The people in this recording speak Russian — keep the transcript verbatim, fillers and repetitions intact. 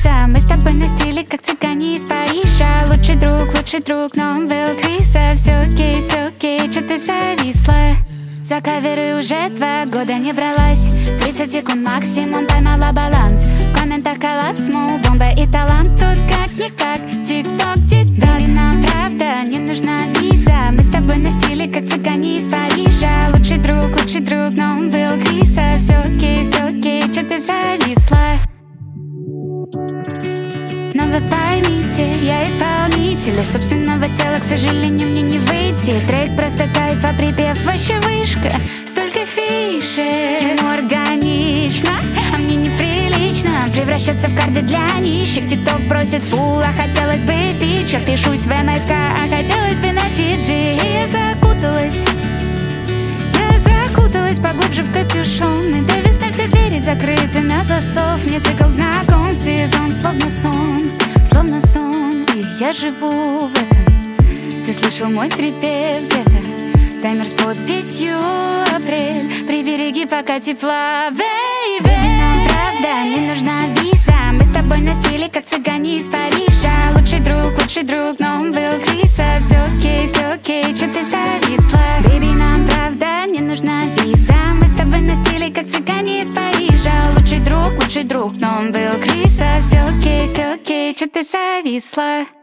виза. Мы с тобой на стиле, как цыгане из Парижа. Лучший друг, лучший друг, но он был крыса. Все окей, все окей, чё ты зависла? За каверы уже два года не бралась. Тридцать секунд максимум, поймала баланс. В комментах коллапс, мол, бомба и талант. Тут как-никак, тик-ток, тик-ток. И нам правда не нужна виза. Мы с тобой на стиле, как цыгане из Парижа. Лучший друг, лучший друг, но он был крыса. Все окей, все окей, чё ты зависла? Но вы поймите, я исполнитель собственного тела, к сожалению, мне не выйти. Трек просто кайф, а припев вообще вышка. Столько фишек, ему органично, а мне неприлично превращаться в карты для нищих. Тикток просит фул, а хотелось бы фичер. Пишусь в МСК, а хотелось бы на Фиджи. И я закуталась, я закуталась поглубже в капюшон. И до весны все двери закрыты на засов. Мне цикл знаком, сезон словно сон, словно сон. И я живу в этом. Ты слышал мой припев где-то? Таймер с подписью апрель. Прибереги пока тепла, бэйби. Нам правда не нужна виза. Мы с тобой на стиле, как цыгане из Парижа. Лучший друг, лучший друг, но он был крыса. Все окей, все окей, чё ты зависла? Бэйби, нам правда не нужна виза. Мы с тобой на стиле, как цыгане из Парижа. Лучший друг, лучший друг, но он был крыса. Все окей, все окей, чё ты зависла?